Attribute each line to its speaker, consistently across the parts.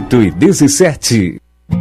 Speaker 1: 8h17.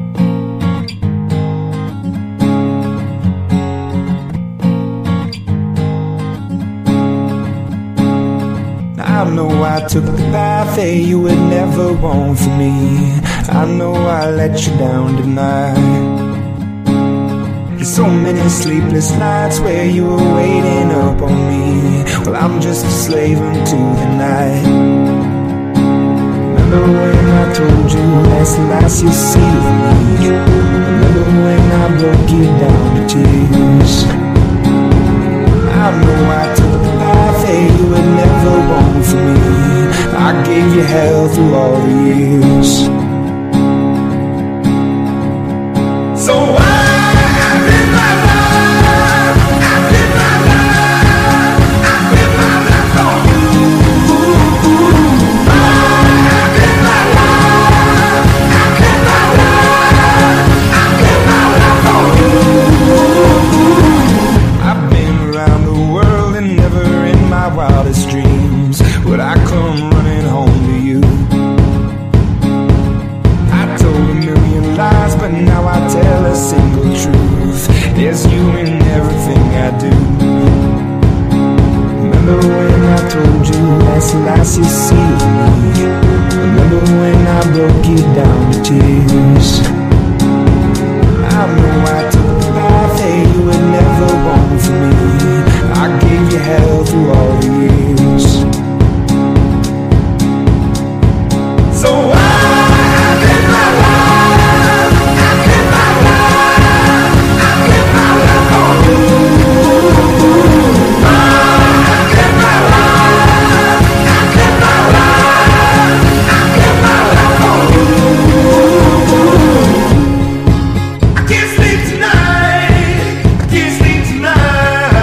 Speaker 2: I know I took the path that you would never want for me. I know I let you down tonight. So many sleepless nights where you were waiting up on me. Well, I'm just a slave unto the night. Remember when I told you last you'll see me. Remember when I broke you down to tears. I know I took the path that you would never want for me. I gave you hell through all the years. So wildest dreams would I come running home to you. I told a million lies, but now I tell a single truth. There's you in everything I do. Remember when I told you last you see me. Remember when I broke you down to tears. I know I took the path that you would never want for me. I gave you hell through all the years. So I give my life, I give my life, I give my life on you. I give my life, I give my life, I give my life on you. I can't sleep tonight, I can't sleep tonight.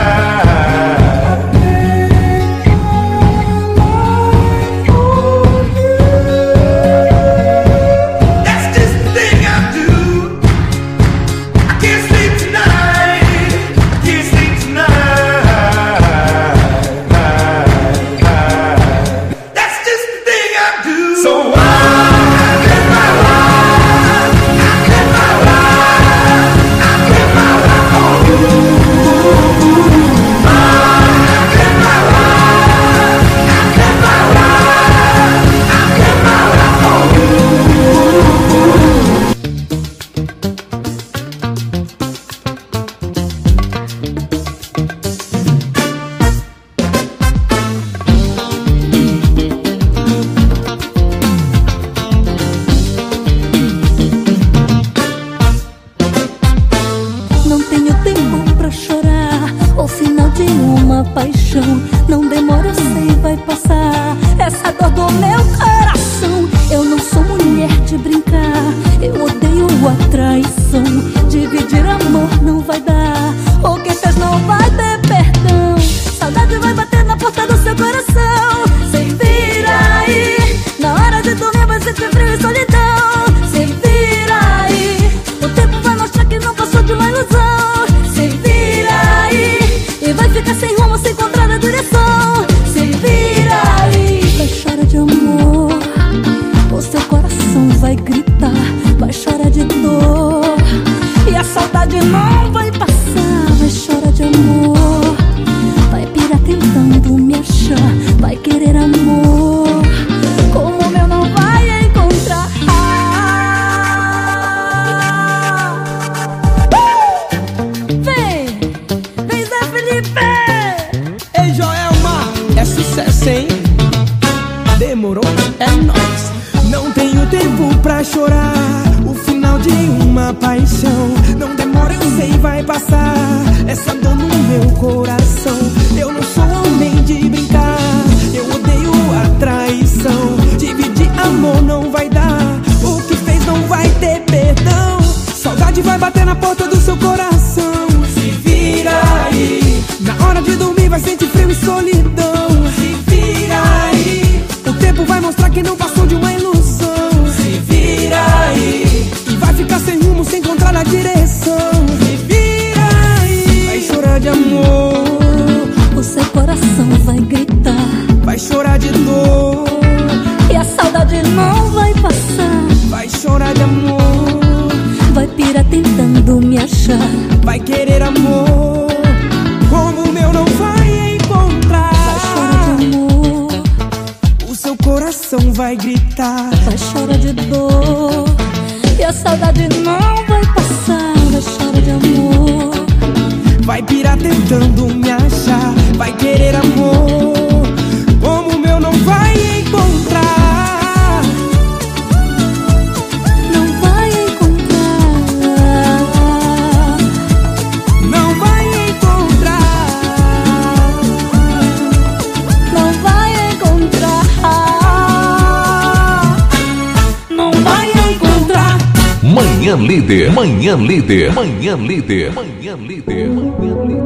Speaker 3: Não demora, eu sei, vai passar essa dor do meu coração. Eu não sou mulher de brincar, eu odeio a traição. Dividir amor não vai dar, o que fez não vai ter perdão. Saudade vai bater na porta do seu coração. Se vira aí, na hora de dormir vai sentir frio e solidão. Se vira aí, o tempo vai mostrar que não passou de uma ilusão. Se vira aí, e vai ficar sem rumo, sem encontrar a direção. Se vira aí, vai chorar de amor, o seu coração vai gritar, vai chorar de dor, e a saudade não vai passar. Vai chorar de amor, vai pirar tentando me achar, vai querer amor como o meu não vai encontrar. Vem Zé Felipe.
Speaker 4: Ei Joelma, é sucesso, hein? Demorou? É nóis. Não tenho tempo pra chorar o final de uma paixão. Não demora, eu sei, vai passar essa dor no meu coração. Eu não sou homem de brincar, eu odeio a traição. Dividir amor não vai dar, o que fez não vai ter perdão. Saudade vai bater na porta do seu coração. Se vira aí, na hora de dormir vai sentir frio e solidão. Se vira aí, o tempo vai mostrar que não passou de uma ilusão. Se vira aí, e vai ficar sem rumo, sem encontrar a direção. Se vira aí, vai chorar de amor,
Speaker 3: o seu coração vai gritar,
Speaker 4: vai chorar de dor,
Speaker 3: e a saudade não vai passar.
Speaker 4: vai
Speaker 3: me achar.
Speaker 4: Vai querer amor como o meu não vai encontrar.
Speaker 3: Vai chorar de amor,
Speaker 4: o seu coração vai gritar.
Speaker 3: vai chorar de dor, e a saudade não vai passar. Vai chorar de amor,
Speaker 4: vai pirar tentando me achar. Vai querer amor como o meu não vai encontrar.
Speaker 3: não vai encontrar.
Speaker 4: Não vai encontrar.
Speaker 3: Não vai encontrar. Não vai encontrar.
Speaker 1: Manhã Líder, Manhã Líder, Manhã Líder, Manhã Líder, Manhã Líder.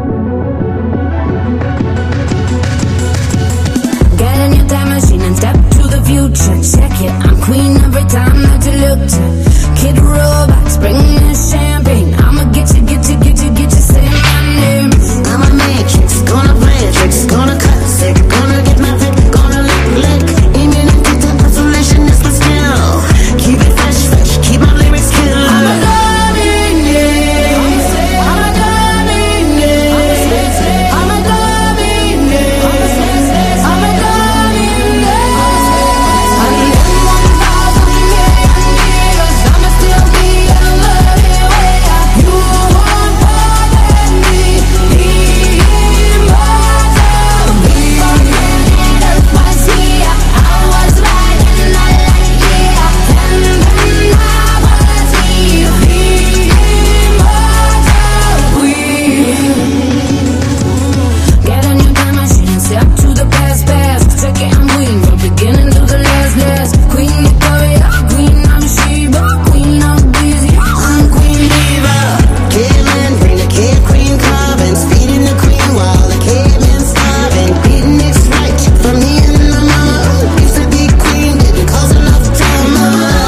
Speaker 5: Get in your time machine and step to the future. Check it, I'm queen every time that you look to. Kid robots, bring me champagne. I'ma get you, say my name. I'm a matrix, gonna play a trick, gonna cut sick, gonna get my pick, gonna lick. Aiming and get the isolation is my skill. Keep it fresh, keep my lyrics kill. I'm a dominant, I'm a dominant, I'm a dominant, I'm a dominant. I'm living 1,000 years, I'ma still be a little way. You won't forget me, immortal. Planet Earth was here, I was right and I like yeah. And then I was here, immortal. We get a new time machine and step to the past. Check it, I'm queen from beginning to the last. Queen Victoria, Queen of Sheba, Queen of Busy, I'm Queen Diva. Killing, bring the kid Queen Carvins, feeding the queen while the kid been starving. Beating it's right for me and my mama. Used to be queen, didn't cause enough drama.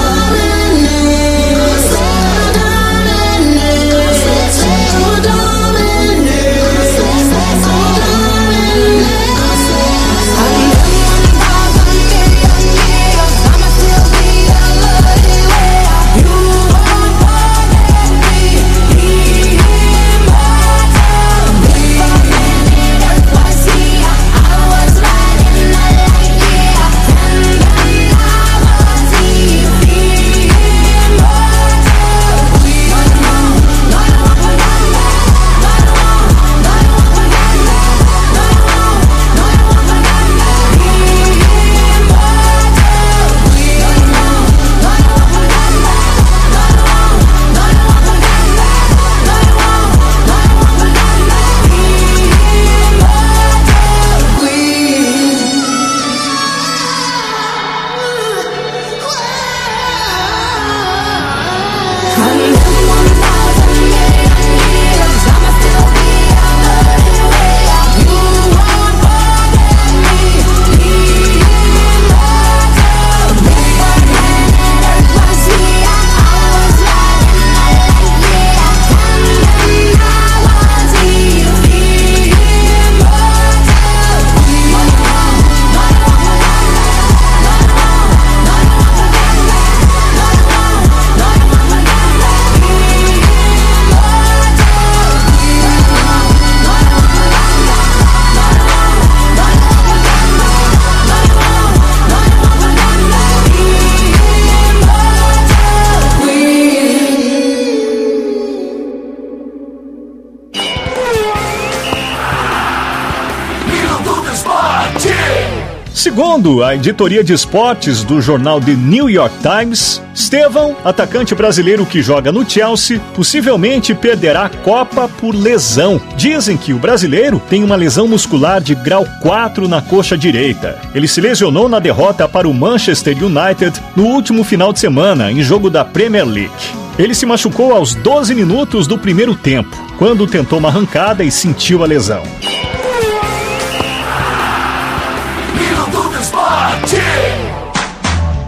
Speaker 6: Segundo a editoria de esportes do jornal The New York Times, Estevão, atacante brasileiro que joga no Chelsea, possivelmente perderá a Copa por lesão. Dizem que o brasileiro tem uma lesão muscular de grau 4 na coxa direita. Ele se lesionou na derrota para o Manchester United no último final de semana, em jogo da Premier League. Ele se machucou aos 12 minutos do primeiro tempo, quando tentou uma arrancada e sentiu a lesão.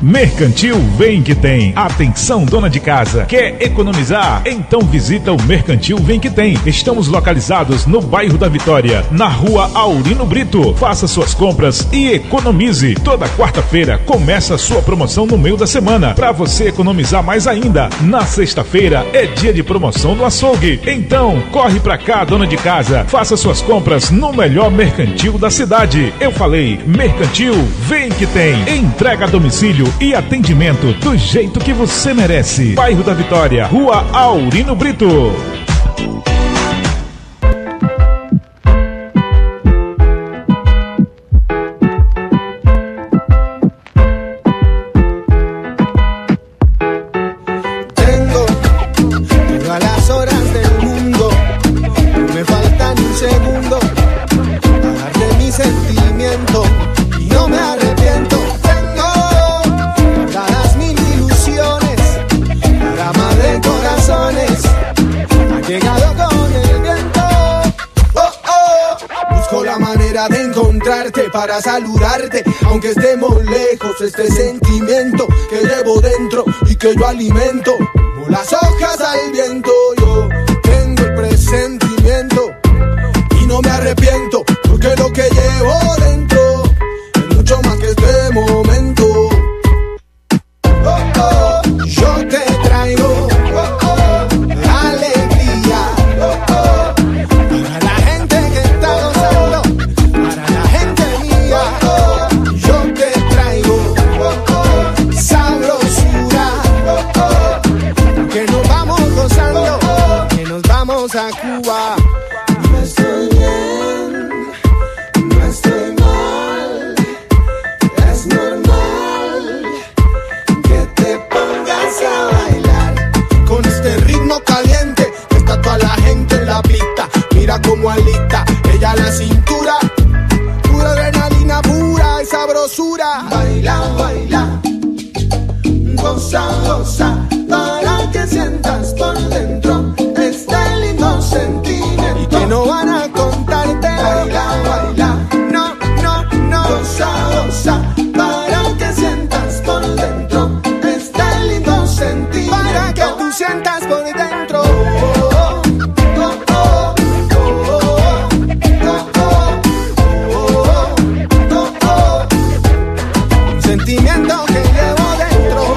Speaker 7: Mercantil Vem Que Tem. Atenção, dona de casa, quer economizar? Então visita o Mercantil Vem Que Tem. Estamos localizados no bairro da Vitória, na rua Aurino Brito. Faça suas compras e economize. Toda quarta-feira começa a sua promoção no meio da semana, para você economizar mais ainda. Na sexta-feira é dia de promoção no açougue. Então, corre pra cá, dona de casa. Faça suas compras no melhor mercantil da cidade. Eu falei, Mercantil Vem Que Tem. Entrega a domicílio e atendimento do jeito que você merece. Bairro da Vitória, rua Aurino Brito.
Speaker 4: Para saludarte, aunque estemos lejos, este sentimiento que llevo dentro y que yo alimento como las hojas al viento. Yo tengo el presentimiento y no me arrepiento, porque lo que llevo dentro es mucho más que este momento. Oh, oh, yo te traigo alegría, para la gente que está gozando, para la gente mía. Yo te traigo sabrosura, que nos vamos gozando, que nos vamos a Cuba. No estoy bien, no estoy mal, es normal que te pongas a bailar con este ritmo caliente que está toda la gente en la pista. Mira como alita ella la cintura, pura adrenalina pura y sabrosura. Baila, baila, goza, goza, para que sientas por dentro este lindo sentimiento. Y que no van a contarte. Baila, baila, no, no, no. Goza, goza, para que sientas por dentro este lindo sentimiento. Para que tú sientas por dentro. Sentimiento que llevo dentro.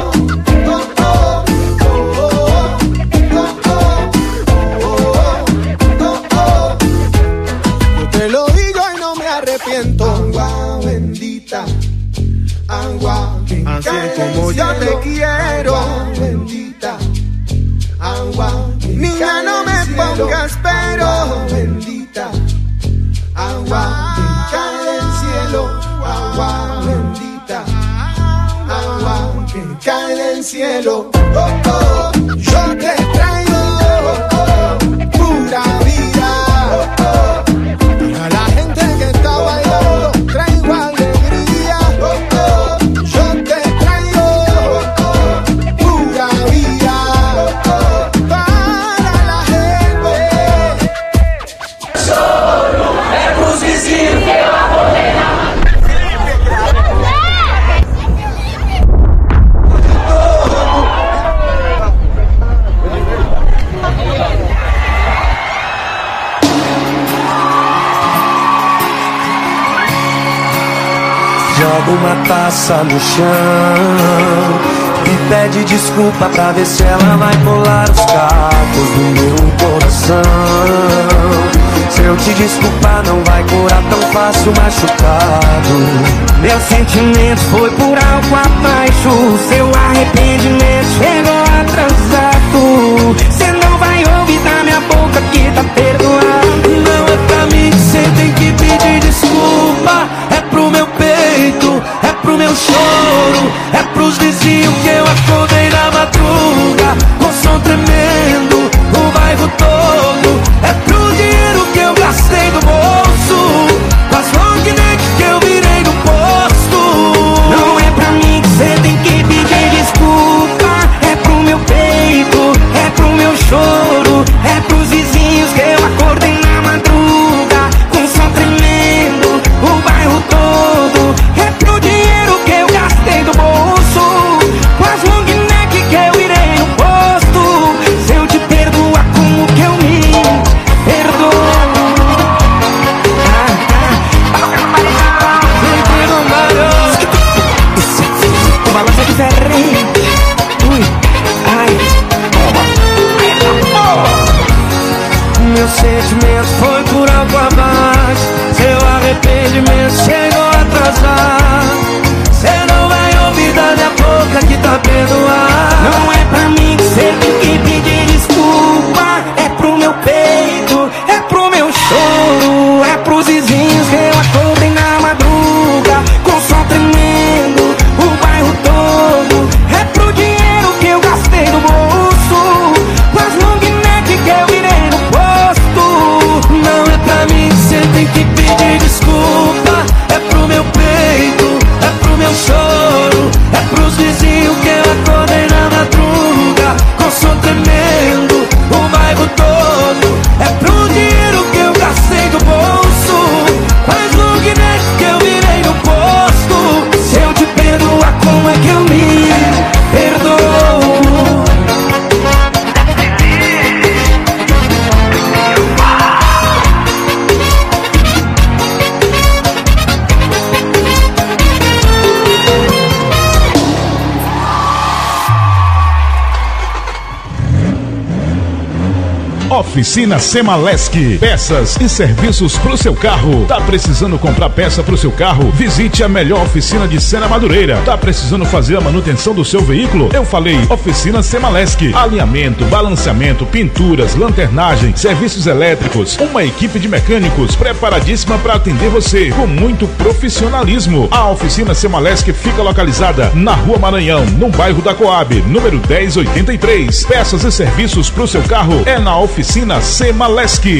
Speaker 4: Yo te lo digo y no me arrepiento. Agua bendita, agua que así es como yo te quiero. Agua bendita, agua que niña no me pongas pero. Agua bendita, agua que cae del cielo. Agua bendita, agua que cae del cielo. Oh, oh, yo te traigo pura vida. A la gente que está bailando traigo alegría. Yo te traigo pura vida para la gente. Solo é pros vizinhos que eu abordei.
Speaker 8: Joga uma taça no chão e pede desculpa pra ver se ela vai colar os cacos do meu coração. Se eu te desculpar não vai curar tão fácil machucado. Meu sentimento foi por água abaixo. Seu arrependimento chegou atrasado. Cê não vai ouvir da minha boca que tá perdoado. Não é pra mim que cê tem que pedir desculpa. É pro meu peito, é pro meu choro, é pros vizinhos que eu acordei na madruga com som tremendo, o bairro todo. É pro dinheiro que eu gastei do bolso, com as long neck que eu virei no posto. Não é pra mim que cê tem que pedir desculpa. É pro meu peito, é pro meu sentimento foi por água abaixo. Seu arrependimento chegou atrasado. Cê não vai ouvir da minha boca que tá perdoado.
Speaker 4: Não é pra mim que cê tem que pedir desculpa. É pro meu peito, é pro meu choro, é pros vizinhos que eu acordei na madruga com som tremendo, o bairro todo. É pro dinheiro que eu gastei no bolso, com as long neck que eu virei no posto.
Speaker 8: Não é pra mim que cê tem que pedir desculpa. É pro meu peito, é pro meu choro, é pros vizinhos que eu acordei na madruga com som tremendo, o bairro todo. É pro dinheiro que eu gastei do bolso, faz long neck que eu virei no posto.
Speaker 4: Se eu te perdoar, como é que eu me perdoo?
Speaker 7: Oficina Semaleski, peças e serviços pro seu carro. Tá precisando comprar peça pro seu carro? Visite a melhor oficina de Sena Madureira. Tá precisando fazer a manutenção do seu veículo? Eu falei Oficina Semaleski. Alinhamento, balanceamento, pinturas, lanternagem, serviços elétricos. Uma equipe de mecânicos preparadíssima para atender você com muito profissionalismo. A Oficina Semaleski fica localizada na Rua Maranhão, no bairro da Coab, número 1083. Peças e serviços pro seu carro é na Oficina Semaleski.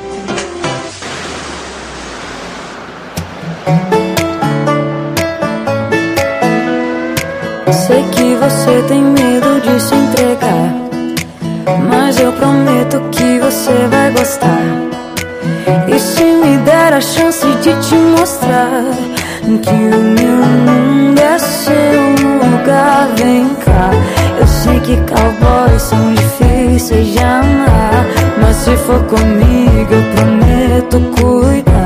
Speaker 3: Sei que você tem medo de se entregar, mas eu prometo que você vai gostar. E se me der a chance de te mostrar que o meu mundo é seu lugar, vem cá. Eu sei que cowboys são difíceis de amar, mas se for comigo eu prometo cuidar.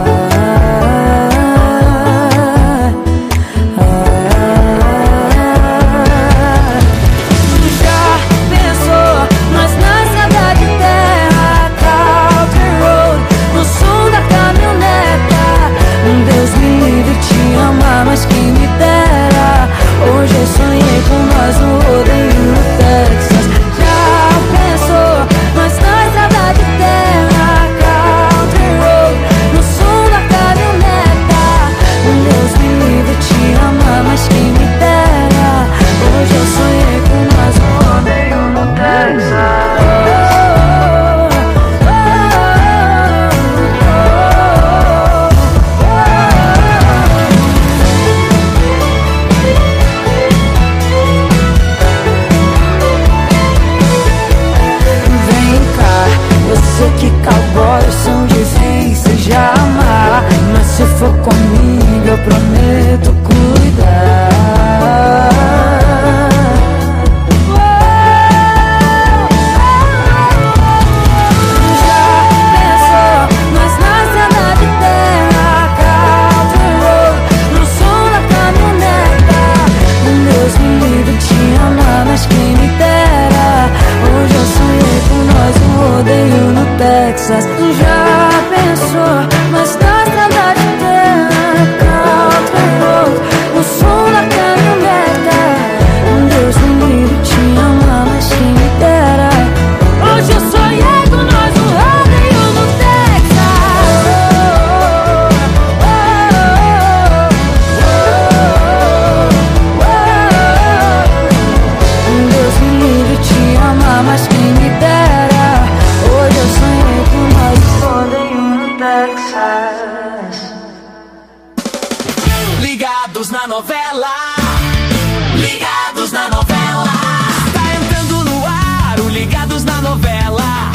Speaker 3: Já pensou nós na estrada de terra, Country Road, no som da caminhoneta? Deus me livre te amar, mas quem me dera. Hoje eu sonhei com nós no rodeio no Texas. Já pensou nós na estrada de terra, Country Road, no som da caminhoneta? Deus me livre te amar, mas quem me dera. Hoje eu sonhei com nós no rodeio no Texas. Que cowboys são difíceis de amar, mas se for comigo eu prometo cuidar. Já pensou nós na estrada de terra, Country Road, no som da caminhoneta? Deus me livre te amar, mas quem me dera. Hoje eu sonhei com nós no rodeio no Texas. Já pensou, mas na estrada de terra, Country Road, o som da caminhoneta? Deus me livre te amar, mas quem me dera. Hoje eu sonhei com nós no rodeio no Texas. Deus me livre te amar, mas quem me dera. Hoje eu sonhei com nós no rodeio no Texas.
Speaker 4: Ligados na novela, ligados na novela. Tá entrando no ar o Ligados na Novela.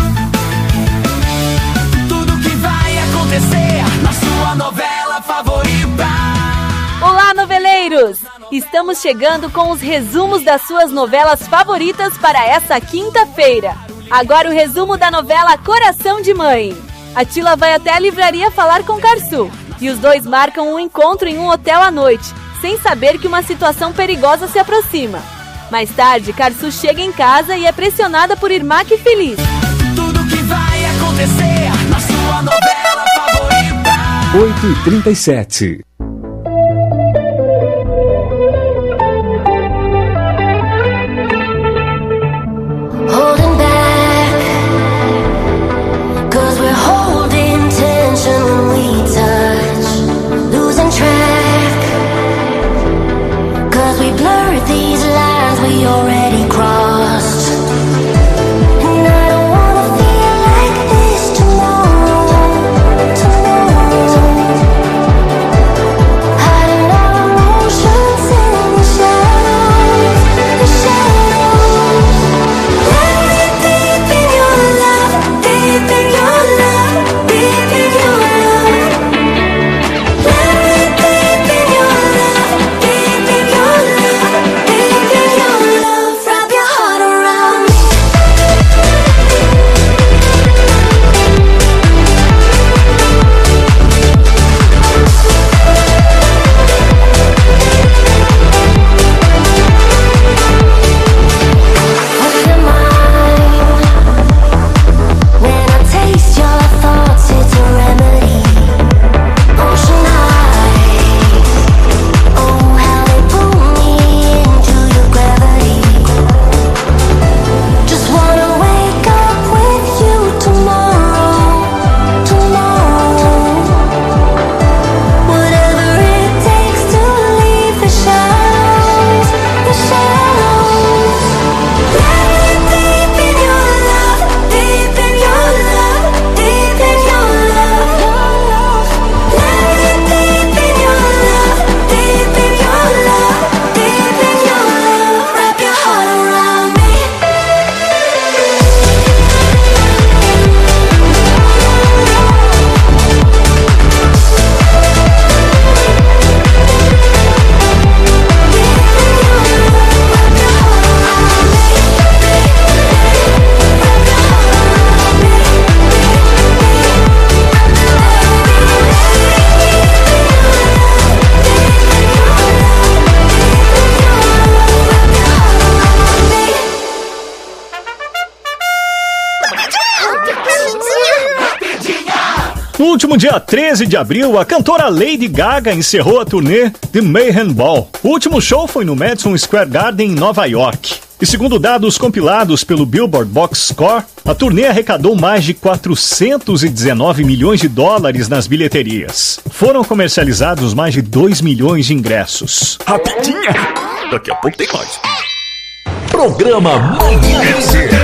Speaker 4: Tudo que vai acontecer na sua novela favorita.
Speaker 9: Olá, noveleiros! Estamos chegando com os resumos das suas novelas favoritas para essa quinta-feira. Agora o resumo da novela Coração de Mãe. Atila vai até a livraria falar com Karsu e os dois marcam um encontro em um hotel à noite, sem saber que uma situação perigosa se aproxima. Mais tarde, Karsu chega em casa e é pressionada por Irmak e Feliz.
Speaker 4: Tudo que vai acontecer
Speaker 1: 8h37.
Speaker 5: Holding back, 'cause we're holding tension when we touch, losing track, 'cause we blur these lines we already crossed. And I don't wanna feel like this tomorrow, hiding our emotions in the shadows, the shadows. Deep in your love, deep in your love, deep in your love. Deep in your love, deep in your love, deep in your love. Wrap your heart around me. What's your mind? When I taste your thoughts, it's a remedy. Ocean eyes, oh how they pull me into your gravity. Just wanna wake up with you tomorrow, whatever it takes to leave the shadows, the shadows. Deep in your love, deep in your love, deep in your love. Deep in your love, deep in your love, deep in your love. Wrap your heart around me.
Speaker 6: No último dia 13 de abril, a cantora Lady Gaga encerrou a turnê The Mayhem Ball. O último show foi no Madison Square Garden, em Nova York. E segundo dados compilados pelo Billboard Box Score, a turnê arrecadou mais de 419 milhões de dólares nas bilheterias. Foram comercializados mais de 2 milhões de ingressos.
Speaker 1: Rapidinha! Daqui a pouco tem mais. Programa Manhã Líder.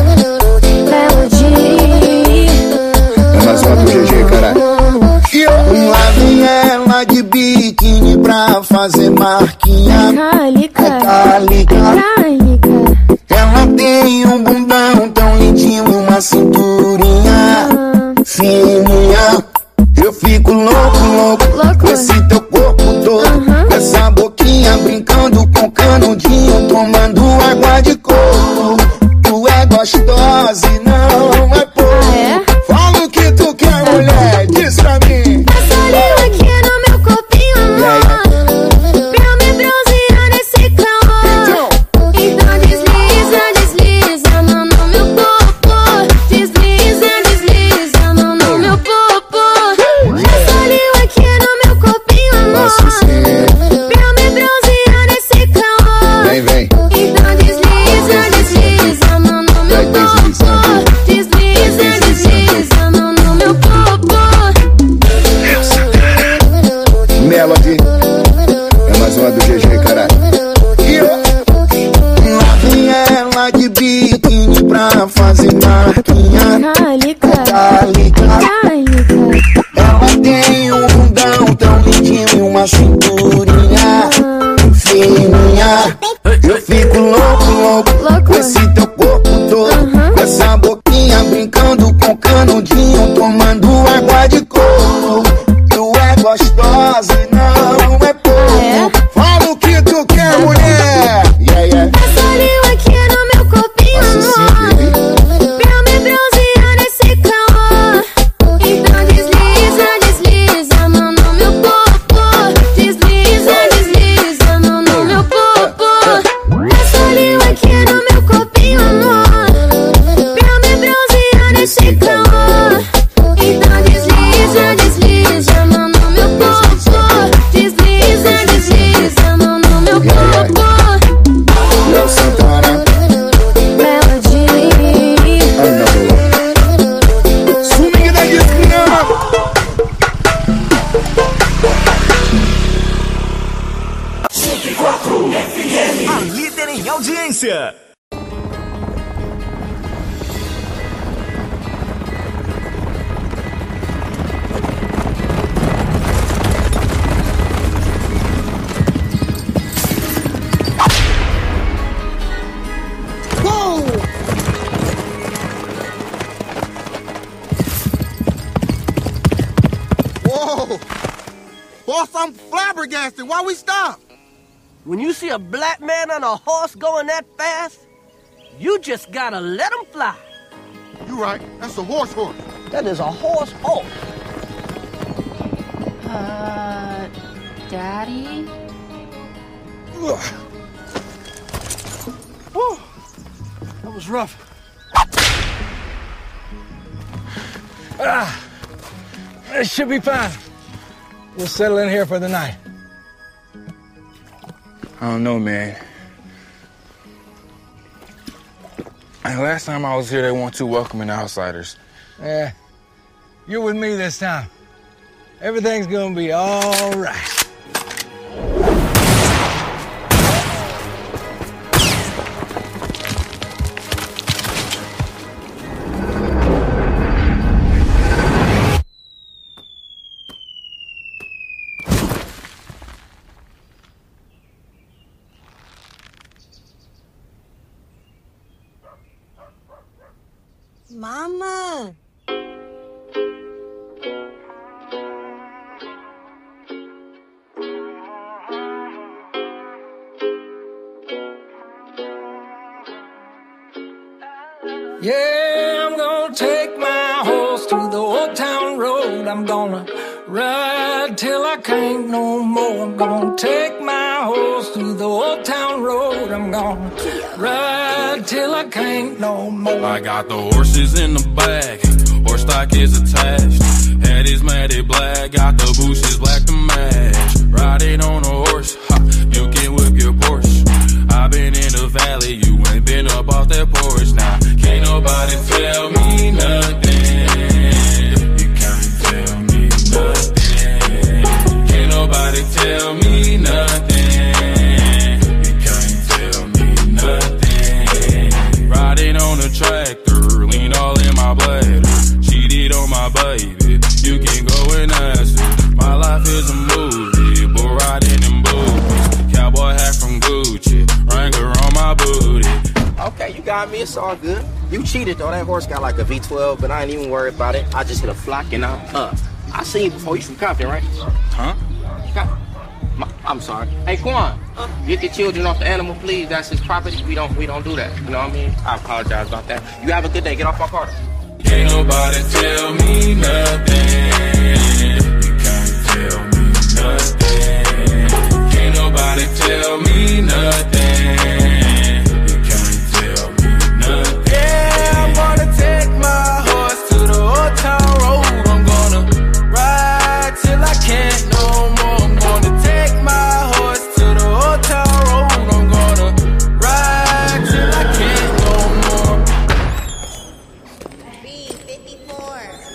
Speaker 2: É mais uma do GG, caralho. Lá vem ela de biquíni pra fazer marquinha. Calica. Ela tem um bundão tão lindinho e uma cinturinha fininha. Eu fico louco com esse teu corpo todo, com essa boquinha brincando com canudinho, tomando água de coco. Tu é gostosa e não é pouco. Fala o que tu quer, mulher, diz pra mim.
Speaker 5: Passa ali aqui no meu copinho, amor, pra me bronzear nesse calor. Então desliza, mão no meu popô. Desliza, mão no meu popô. Passa ali aqui no meu copinho, amor, pra me bronzear nesse calor.
Speaker 2: Vem.
Speaker 5: Então desliza, mão no meu popô. Desliza, mão no meu popô.
Speaker 2: Melody. É mais uma do GG, caralho. Lá vem ela de biquíni pra fazer marquinha. Calica. Ela tem um bundão tão lindinho e uma cinturinha fininha. Eu fico louco com esse teu corpo todo, com essa boquinha brincando com canudinho, tomando água de coco. Tu é gostosa e não é pouco. Fala o que tu quer, mulher. Passa ali aqui no meu copinho, amor, pra me bronzear nesse
Speaker 10: sequência.
Speaker 11: Boss, I'm flabbergasted. Why we stop?
Speaker 12: When you see a black man on a horse going that fast, you just gotta let him fly.
Speaker 11: You right. That's a horse.
Speaker 12: That is a horse.
Speaker 13: Daddy?
Speaker 12: Whew. That was rough.
Speaker 14: It should be fine. We'll settle in here for the night.
Speaker 15: I don't know, man. Last time I was here, they weren't too welcoming outsiders.
Speaker 14: Yeah, you're with me this time. Everything's gonna be all right.
Speaker 16: Mama.
Speaker 14: Yeah, I'm gonna take my horse to the old town road. I'm gonna ride till I can't no more. I'm gonna take my horse to the old town road. I'm gonna ride till I can't no more.
Speaker 17: I got the horses in the back, horse stock is attached. Head is matted black, got the bushes black to match. Riding on a horse, you can whip your Porsche. I've been in the valley, you ain't been up off that porch. Now, can't nobody tell me nothing. You can't tell me nothing. Can't nobody tell me nothing. You can't tell me nothing. Riding on a tractor, lean all in my bladder. Cheated on my baby, you can go and ask her. My life is a movie, bull riding in boots. Cowboy hat from Gucci, Wrangler on my booty.
Speaker 12: Okay, you got me. It's all good. You cheated, though. That horse got like a V12, but I ain't even worried about it. I just hit a flock and I'm up. I seen you before. You from Compton, right?
Speaker 17: Huh?
Speaker 12: I'm sorry. Hey, Quan, get the children off the animal, please. That's his property. We don't do that. You know what I mean? I apologize about that. You have a good day. Get off my car.
Speaker 17: Can't nobody tell me nothing. You can't tell me nothing. Can't nobody tell me nothing. You can't tell me nothing.
Speaker 12: Yeah, I'm gonna take my horse to the old town road. I'm gonna ride till I can't no more. I'm gonna take my horse to the old town road. I'm gonna ride till I can't no more.
Speaker 16: B54.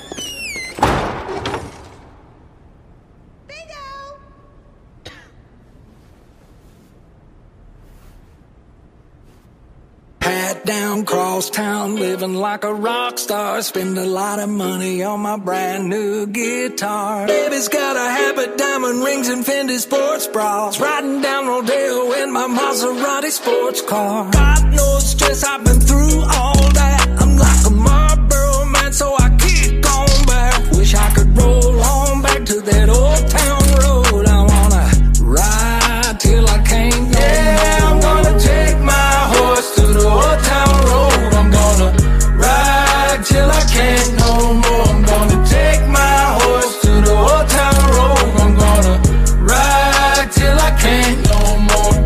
Speaker 14: Hat down, cross town, living like a rock star. Spend a lot of money on my brand new guitar. Baby's got a habit, diamond rings and Fendi sports bras. Riding down Rodeo in my Maserati sports car. Got no stress, I've been through all that. I'm like a Marlboro man, so I keep going back. Wish I could roll on back to that old town road. I wanna ride till I can't no more.
Speaker 12: I'm gonna take my horse to the old town road. I'm gonna ride till I can't no more. I'm gonna take my horse to the old town road. I'm gonna ride till I can't no more.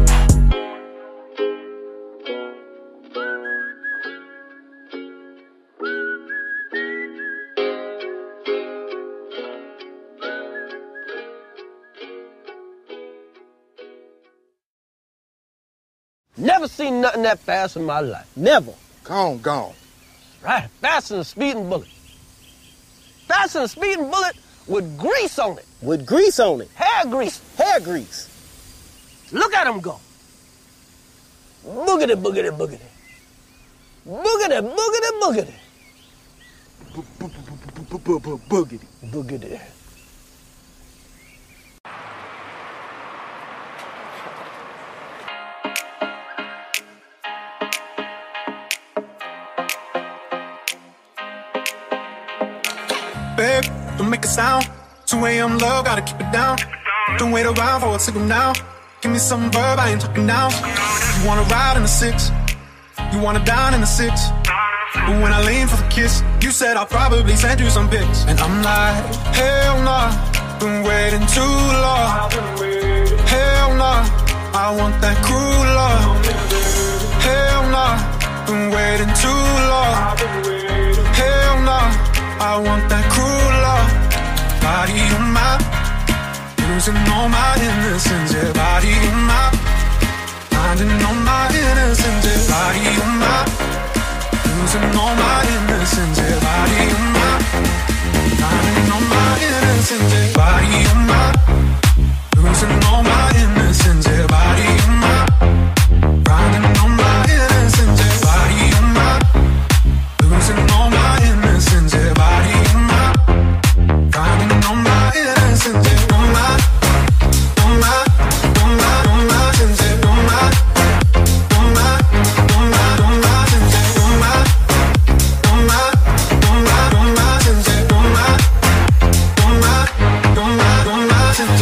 Speaker 12: Never seen nothing that fast in my life. Never.
Speaker 11: Gone.
Speaker 12: Right, faster than a speeding bullet. Faster than a speeding bullet with grease on it.
Speaker 18: With grease on it?
Speaker 12: Hair grease.
Speaker 18: Hair grease.
Speaker 12: Look at him go.
Speaker 10: Boogity, boogity, boogity. Boogity, boogity, boogity. Boogity. Boogity.
Speaker 13: Babe, don't make a sound. 2 a.m. love, gotta keep it down. Don't wait around for a signal now. Give me some verb, I ain't talking now. You wanna ride in the 6, you wanna dine in the 6. But when I lean for the kiss, you said I'll probably send you some pics. And I'm like, hell nah, been waiting too long. Hell nah, I want that cruel love. Hell nah, been waiting too long. Hell nah, I want that cruel love. Body on my, losing all my innocence. Yeah, body on my, finding all my innocence. Yeah, body on my, losing all my innocence. Yeah, body on my, finding all my innocence. Yeah, body on my, losing all my innocence. Yeah, body on my, finding all my innocence. Yeah, body on my, losing all my innocence. Yeah, body on my, finding all my innocence. Yeah, on my, on my, on my, on my innocence. Yeah, on my, on my, on my, on my innocence. Yeah, on my, on my, on my, on my innocence. Yeah, on my, on my, on my, on my innocence.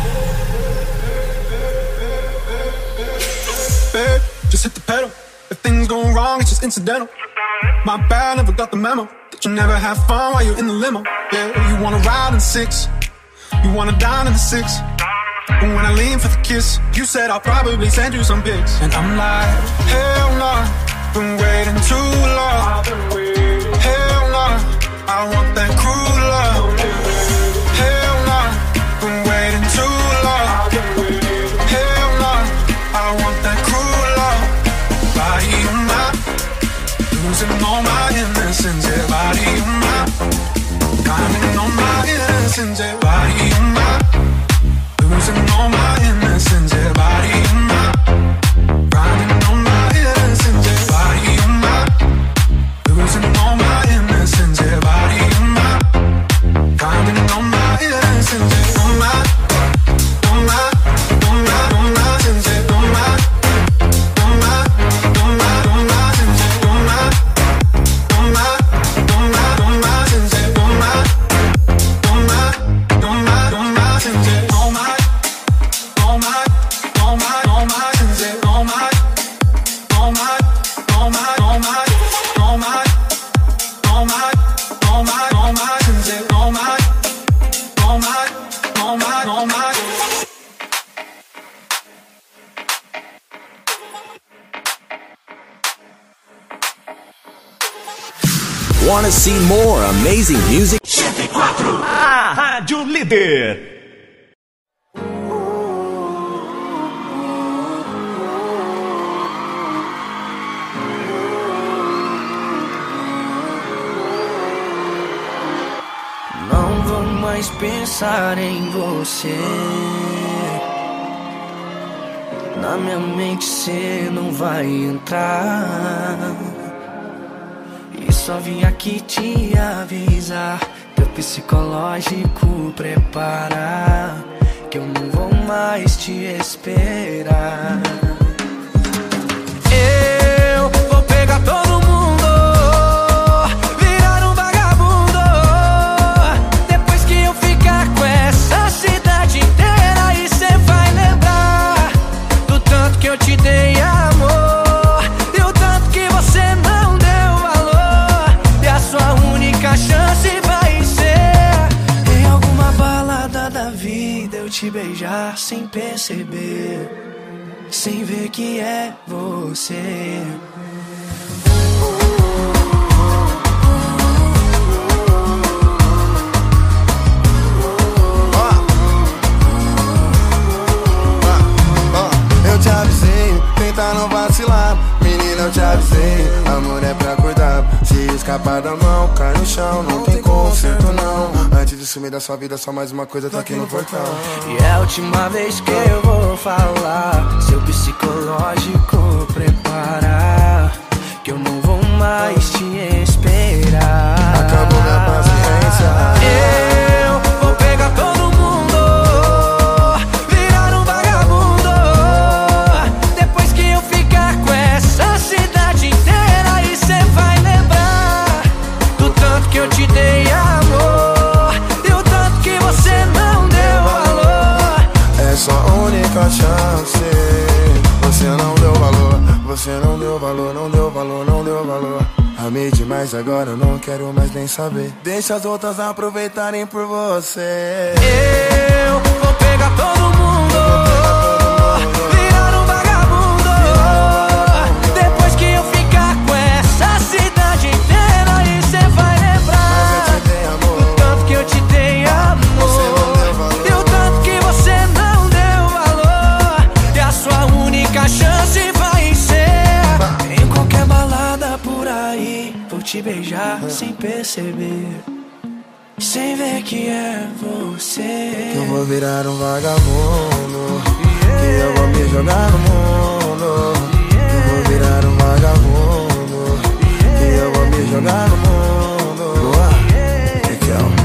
Speaker 13: Babe, just hit the pedal. If things go wrong, it's just incidental. My bad, never got the memo that you never have fun while you're in the limo. Yeah, you wanna ride in 6, you wanna dine in the 6. But when I lean for the kiss, you said I'll probably send you some pics. And I'm like, hell nah, been waiting too long. Hell nah, I want that cruel love. Hell nah, been waiting too long. Hell nah, I want that cruel love. Body on my, losing all my innocence. Yeah, body on my, finding all my innocence. Yeah, body on my, losing all my innocence. Yeah, body on my, finding all my innocence. Yeah, body on my, losing all my innocence. Yeah, body on my, finding all my innocence. Yeah, on my, on my, on my, on my innocence. Yeah, on my, on my, on my, on my innocence. Yeah, on my, on my, on my, on my innocence. Yeah, on my, on my, on my, on my innocence. Yeah, on my, on my, on my, on my innocence. Yeah, on my, on my, on my, on my, on my, on my, on my, on my innocence. Yeah, on my, on my, on my, on my.
Speaker 16: Wanna see more amazing music?
Speaker 6: 104, a Rádio Líder.
Speaker 18: Não vou mais pensar em você. Na minha mente cê não vai entrar. E só vim aqui te avisar. Teu psicológico preparar, que eu não vou mais te esperar. Eu vou pegar todo mundo, virar um vagabundo. Depois que eu ficar com essa cidade inteira, e cê vai lembrar do tanto que eu te dei amor, e o tanto que você não deu valor. E a sua única chance vai ser em alguma balada da vida eu te beijar sem perceber, sem ver que é você.
Speaker 19: Eu te avisei, tenta não vacilar. Menina, eu te avisei, amor é pra cuidar. Se escapar da mão, cai no chão, não tem conserto não. Antes de sumir da sua vida, só mais uma coisa tá aqui no portão.
Speaker 18: E é a última vez que eu vou falar. Seu psicológico preparar, que eu não vou mais te esperar.
Speaker 19: Acabou minha paciência.
Speaker 18: Eu vou pegar todo mundo, virar um vagabundo. Depois que eu ficar com essa cidade inteira, e cê vai lembrar do tanto que eu te dei amor, e o tanto que você não deu valor.
Speaker 19: É sua única chance. Você não deu valor, você não deu valor, não deu valor, não deu valor. Amei demais, agora eu não quero mais nem saber. Deixa as outras aproveitarem por você.
Speaker 18: Eu vou pegar todo mundo, virar um vagabundo. Depois que eu ficar com essa cidade inteira, e cê vai lembrar do tanto que eu te dei amor, e o tanto que você não deu valor. E a sua única chance vai ser em qualquer balada por aí, vou te beijar sem perceber, sem ver que é você.
Speaker 19: Que eu vou virar um vagabundo, que eu vou me jogar no mundo. Que eu vou virar um vagabundo, que eu vou me jogar no mundo. Raquel.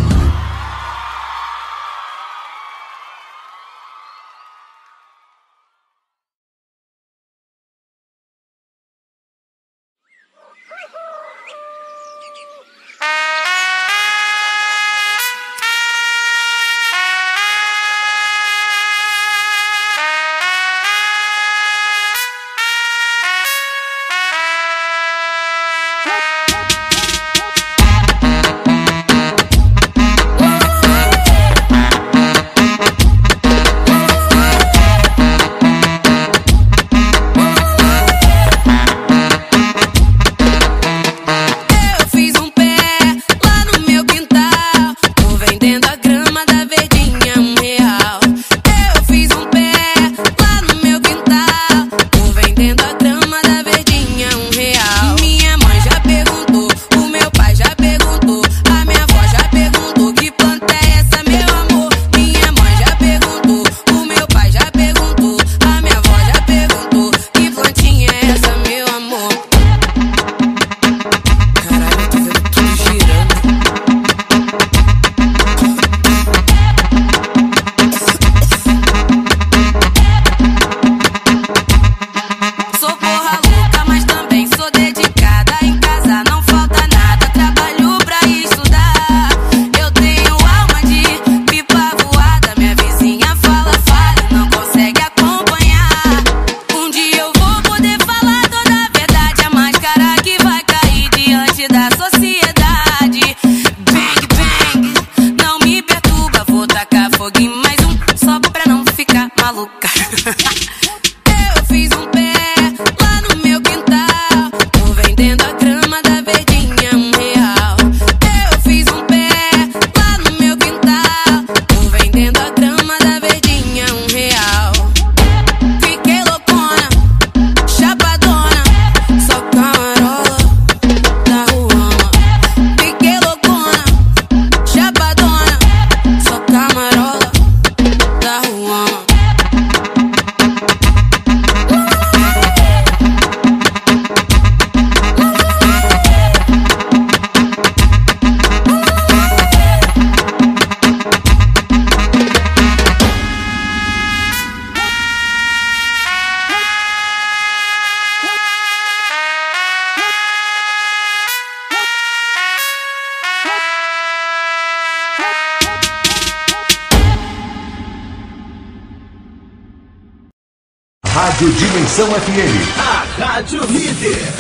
Speaker 1: Rádio Dimensão FM.
Speaker 20: A Rádio Líder.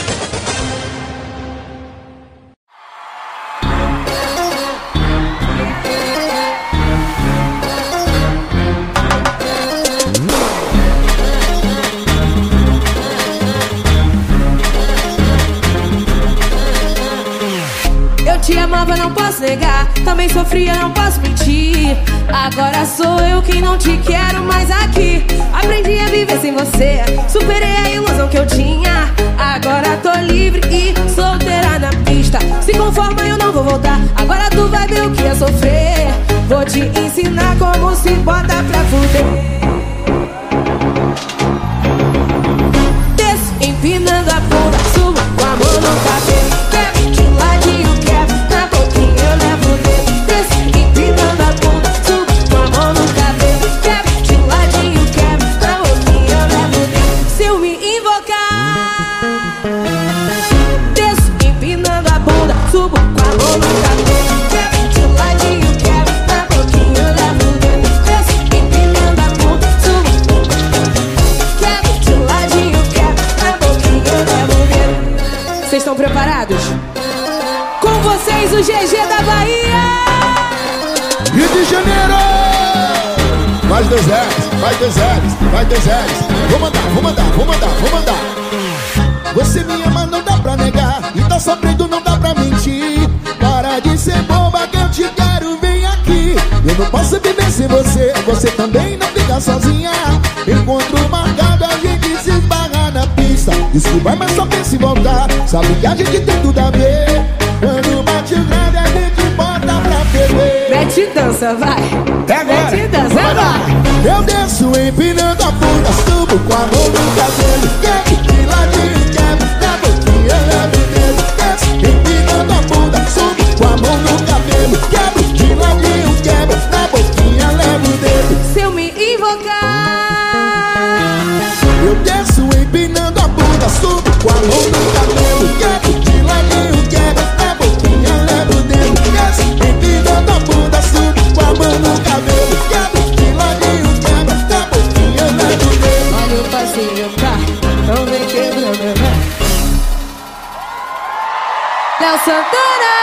Speaker 21: Eu te amava, não posso negar. Também sofria, não posso mentir. Agora sou eu quem não te quero mais aqui. Aprendi a viver sem você, superei a ilusão que eu tinha. Agora tô livre e solteira na pista. Se se conforma, eu não vou voltar. Agora tu vai ver o que é sofrer. Vou te ensinar como se bota pra fuder. Desço, empinando a bunda, subo com a mão no cabelo. Quebro de ladinho, quebro, na boquinha eu levo o dedo. Desço, empinando a bunda, subo com a mão no cabelo. Quebro de ladinho, quebro, na boquinha eu levo o dedo. Se eu me invocar, desço, empinando a bunda, subo com a mão no cabelo. Quebro de ladinho, quebro, na boquinha eu levo o dedo. Desço, empinando a bunda, subo, quebro de ladinho, quebro, na boquinha eu levo o dedo. Vocês estão preparados? Com vocês o GG da Bahia!
Speaker 8: Rio de Janeiro! Mais 2 L's, mais 2 L's, mais 2 L's. Vou mandar, vou mandar, vou mandar, vou mandar. Você me ama, não dá pra negar. E tá sofrendo, não dá pra mentir. Para de ser boba que eu te quero, vem aqui. Eu não posso viver sem você. Você também não fica sozinha. Encontro marcado, a gente se esbarra na pista. Desculpa, mas só pensa em voltar. Sabe que a gente tem tudo a ver. Quando bate o grave, a gente bota pra ferver.
Speaker 21: Mete dança, vai! Mete dança, vai!
Speaker 8: Eu desço empinando a bunda, subo com a mão no cabelo. Quebro de ladinho, quebro, na boquinha levo o dedo. Desço empinando a bunda, subo com a mão no cabelo. Quebro de ladinho, quebro, na boquinha levo o dedo.
Speaker 21: Se eu me invocar,
Speaker 8: eu desço empinando a bunda, subo com a mão no cabelo. Quebro de ladinho, quebro, na boquinha levo o dedo. Desço empinando a bunda, subo com a mão no cabelo. Quebro de ladinho, quebro, na boquinha levo o dedo.
Speaker 21: olha o passinho pra não vem quebrando, né? Léo Santana!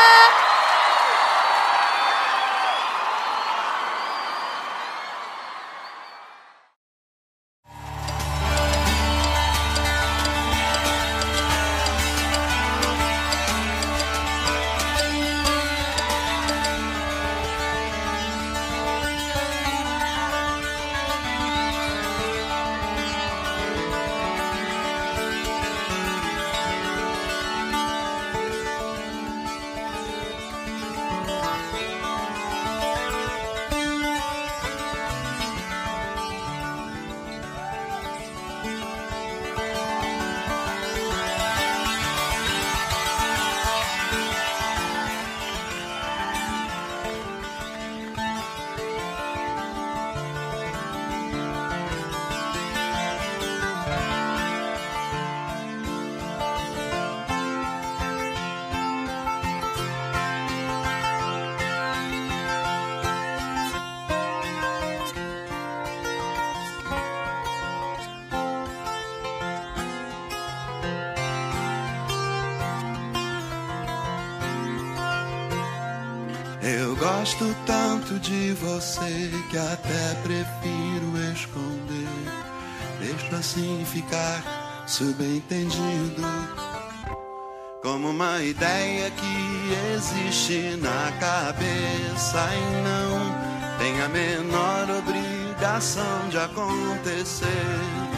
Speaker 22: Eu gosto tanto de você que até prefiro esconder. Deixo assim ficar subentendido, como uma ideia que existe na cabeça e não tem a menor obrigação de acontecer.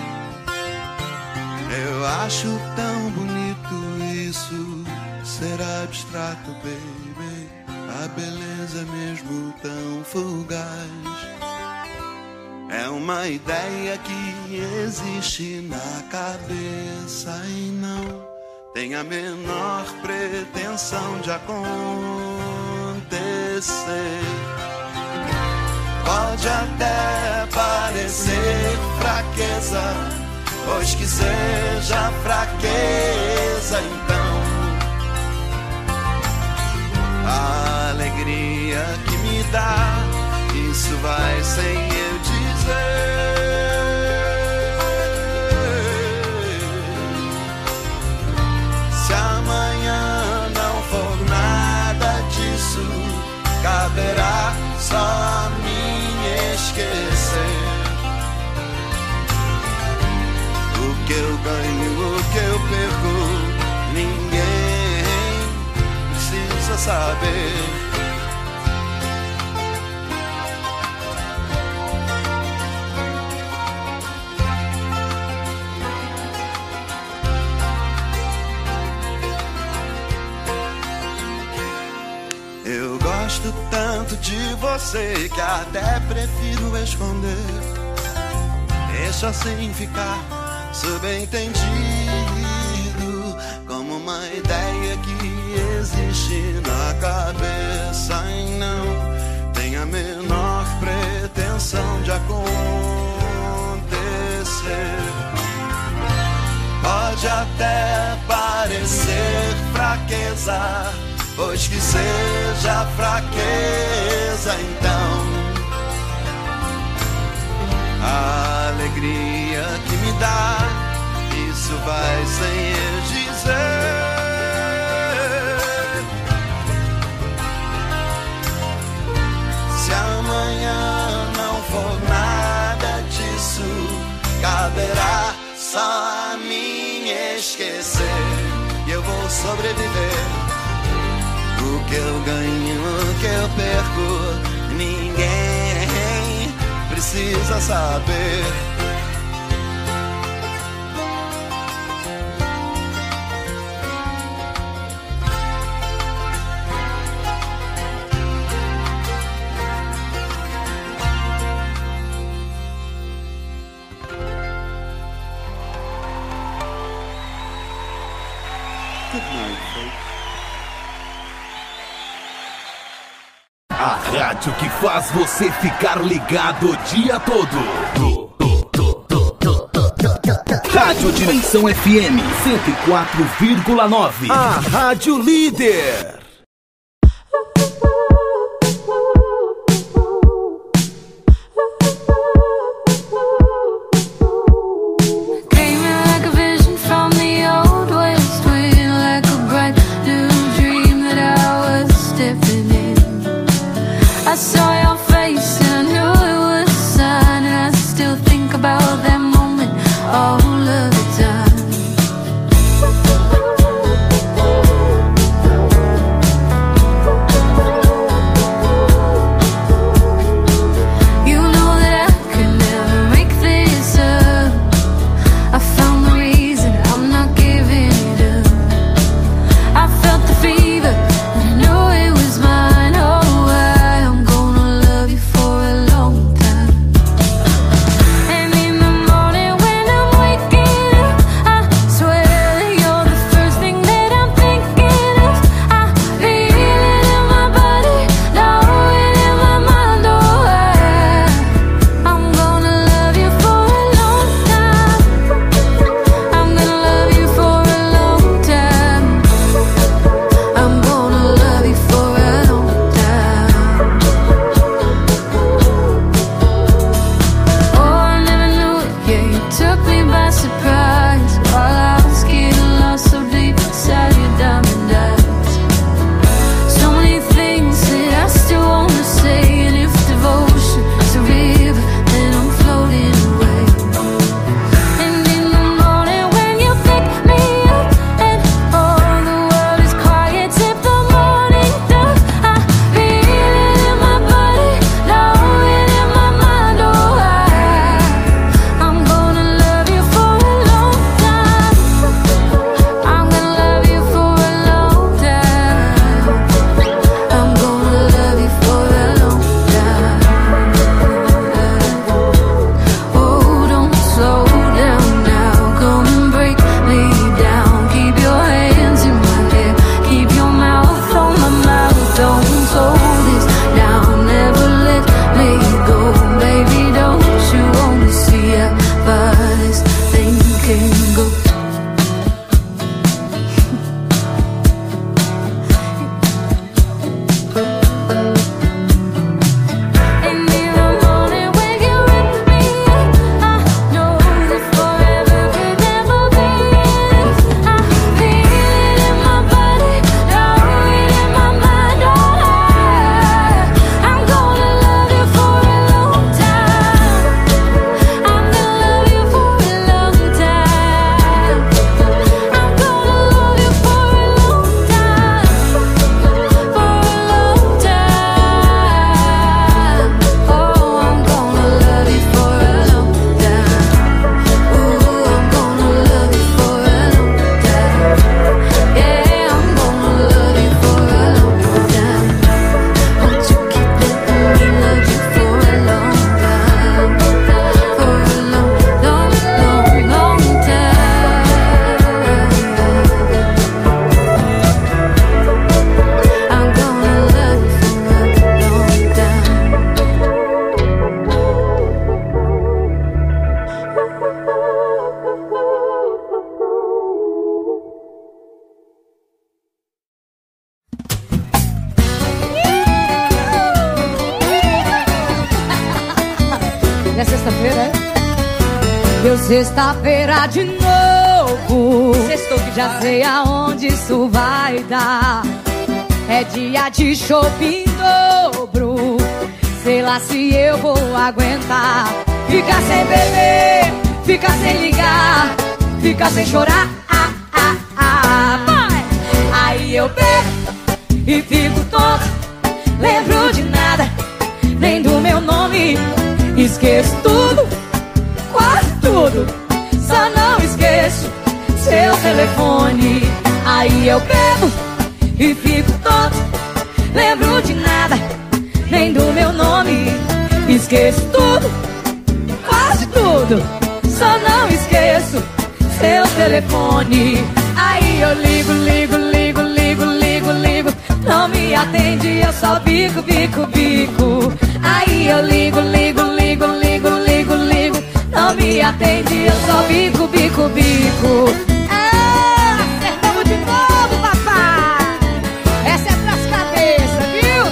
Speaker 22: Eu acho tão bonito isso, ser abstrato, baby. A beleza é mesmo tão fugaz. É uma ideia que existe na cabeça e não tem a menor pretensão de acontecer. Pode até parecer fraqueza, pois que seja fraqueza, então a alegria que me dá, isso vai sem eu dizer. Se amanhã não for nada disso, caberá só a mim esquecer. O que eu ganho, o que eu perco, ninguém precisa saber. Eu gosto tanto de você que até prefiro esconder. Deixa assim ficar subentendido, como uma ideia que existe na cabeça e não tem a menor pretensão de acontecer. Pode até parecer fraqueza, pois que seja fraqueza então. A alegria que me dá, isso vai sem eu dizer. Se amanhã não for nada disso, caberá só a mim esquecer. E eu vou sobreviver. O que eu ganho, o que eu perco, ninguém precisa saber.
Speaker 1: A rádio que faz você ficar ligado o dia todo. Rádio Dimensão FM 104,9. A Rádio Líder.
Speaker 5: I saw your face and I knew it was a sign, and I still think about that moment all of the time.
Speaker 21: sexta-feira, é? Deu sexta-feira de novo.
Speaker 9: Sextou que
Speaker 21: já sei aonde isso vai dar. É dia de shopping em dobro. Sei lá se eu vou aguentar. Ficar sem beber, ficar sem ligar, ficar sem chorar. Vai! Aí eu bebo e fico tonto. Lembro de nada, nem do meu nome. Esqueço tudo, quase tudo. Só não esqueço seu telefone. Aí eu bebo e fico tonto. Lembro de nada, nem do meu nome. Esqueço tudo, quase tudo. Só não esqueço seu telefone. Aí eu ligo, ligo, ligo, ligo, ligo, ligo. Não me atende, eu só bico, bico, bico. Aí eu ligo, ligo, ligo, ligo, ligo, ligo. Não me atende, eu só bico, bico, bico. Acertamos de novo, papai. Essa é pras cabeças, viu?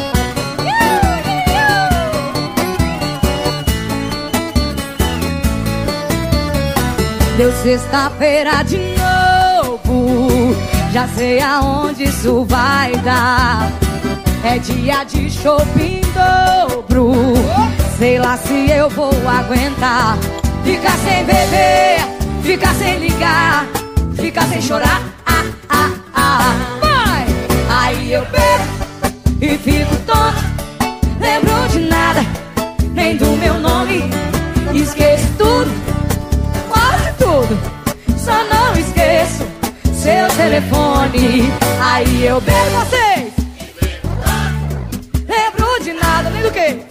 Speaker 21: Deu sexta-feira de novo. Já sei aonde isso vai dar. É dia de shopping em dobro. Sei lá se eu vou aguentar. Ficar sem beber, ficar sem ligar, ficar sem chorar. Vai! Aí eu bebo e fico tonto. Lembro de nada, nem do meu nome. Esqueço tudo, quase tudo. Só não esqueço seu telefone. Aí eu bebo vocês. Lembro de nada, nem do que?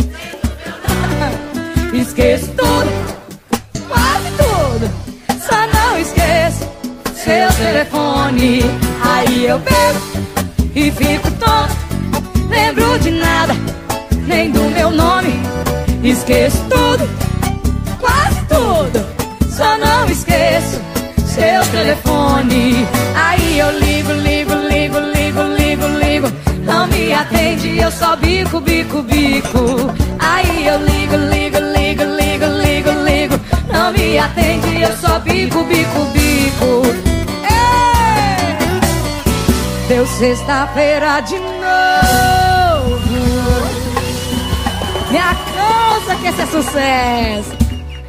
Speaker 21: Esqueço tudo, quase tudo. Só não esqueço seu telefone. Aí eu bebo e fico tonto. Lembro de nada, nem do meu nome. Esqueço tudo, quase tudo. Só não esqueço seu telefone. Aí eu ligo, ligo, ligo, ligo, ligo, ligo. Não me atende, eu só bico, bico, bico. Aí eu ligo, ligo, ligo, ligo, ligo, ligo. Não me atende, eu só bico, bico, bico. Ei! Deu sexta-feira de novo. Me alcança que esse é sucesso.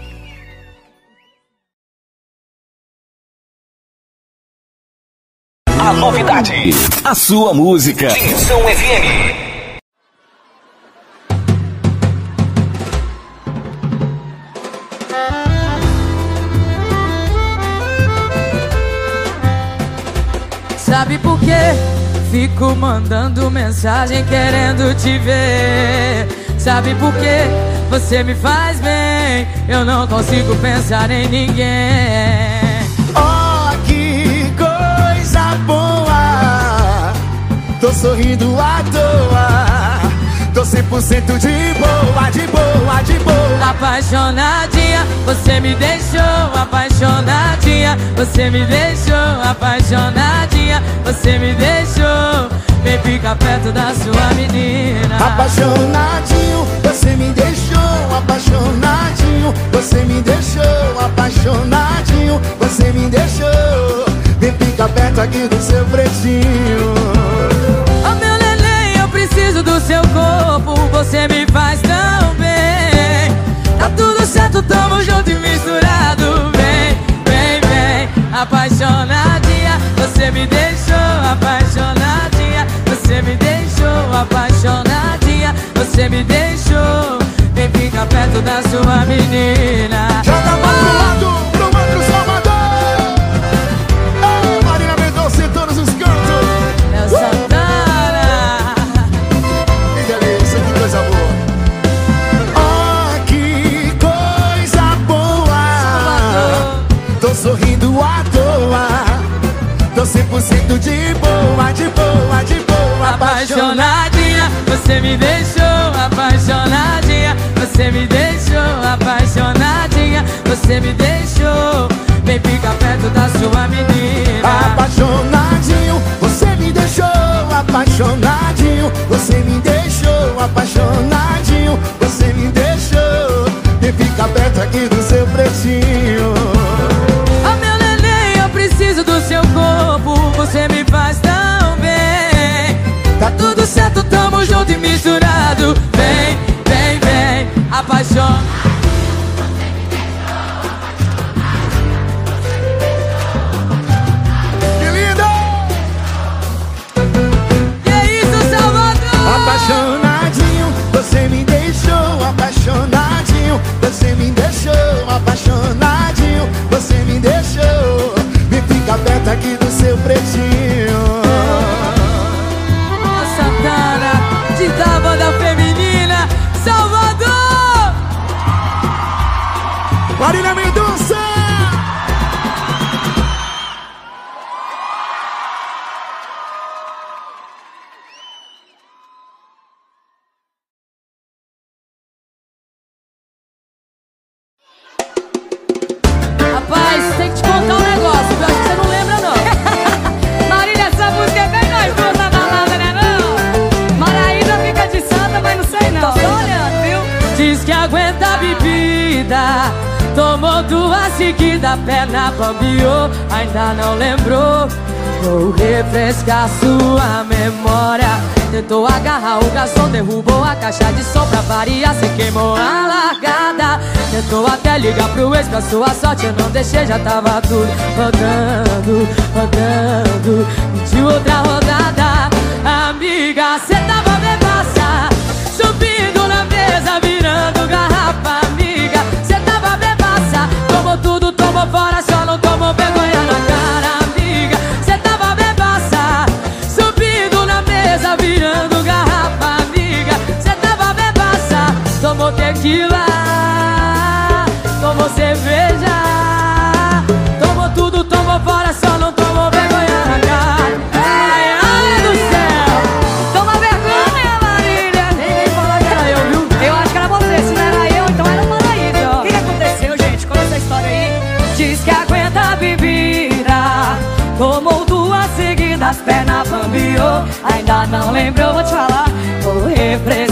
Speaker 16: A novidade, a sua música. Tensão FM.
Speaker 21: Sabe por quê? Fico mandando mensagem querendo te ver. Sabe por quê? Você me faz bem. Eu não consigo pensar em ninguém.
Speaker 8: Boa, tô sorrindo à toa. Tô 100% de boa, de boa, de boa.
Speaker 21: Apaixonadinha, você me deixou. Apaixonadinha, você me deixou. Apaixonadinha, você me deixou. Vem ficar perto da sua menina.
Speaker 8: Apaixonadinho, você me deixou. Apaixonadinho, você me deixou. Apaixonadinho, você me deixou. Vem ficar perto aqui do seu pretinho.
Speaker 21: Oh meu neném, eu preciso do seu corpo. Você me faz tão bem. Tá tudo certo, tamo junto e misturado. Vem, vem, vem. Apaixonadinha, você me deixou. Apaixonadinha, você me deixou. Apaixonadinha, você me deixou. Vem ficar perto da sua menina.
Speaker 8: Joga a mão pro lado, pro outro Salvador. Em todos os cantos.
Speaker 21: Léo Santana.
Speaker 8: Que delícia, que coisa boa. Oh, que coisa boa. Tô sorrindo à toa. Tô 100% de boa, de boa, de boa.
Speaker 21: Apaixonadinha, você me deixou. Apaixonadinha, você me deixou. Apaixonadinha, você me deixou. Vem ficar perto da sua menina.
Speaker 8: Apaixonadinho, você me deixou. Apaixonadinho, você me deixou. Apaixonadinho, você me deixou. Vem ficar perto aqui Marília Mendonça!
Speaker 21: Rapaz, tem que te contar um negócio, eu acho que você não lembra não.
Speaker 9: Marília, essa música é bem nós duas na balada, né não? Maraísa fica de santa, mas não sei não. Tô só olhando, viu?
Speaker 21: Diz que aguenta a bebida, tomou 2 seguidas, perna bambiou, ainda não lembrou. Vou refrescar sua memória. Tentou agarrar o garçom, derrubou a caixa de som pra variar, cê queimou a largada. Tentou até ligar pro ex, pra sua sorte eu não deixei, já tava tudo rodando, rodando. Pediu outra rodada, amiga, cê tava bebaça, subindo na mesa, virando garrafa, amiga. Cê tava bebaça, tomou tudo, tomou fora, só não tomou vergonha na cara, amiga. Cê tava bebaça, subindo na mesa, virando garrafa, amiga. Cê tava bebaça, tomou tequila, tomou cerveja, tomou tudo, tomou fora, só não tomou vergonha na cara. Ai, ai do céu,
Speaker 9: toma vergonha, Marília.
Speaker 21: Ninguém falou que era eu, viu?
Speaker 9: Eu acho que era você, se não era eu, então era o Maraísa. O que aconteceu, gente? Conta essa história aí.
Speaker 21: Diz que aguenta a bebida, tomou 2 seguidas, perna bambiou, ainda não lembrou, vou te falar. Vou refrescar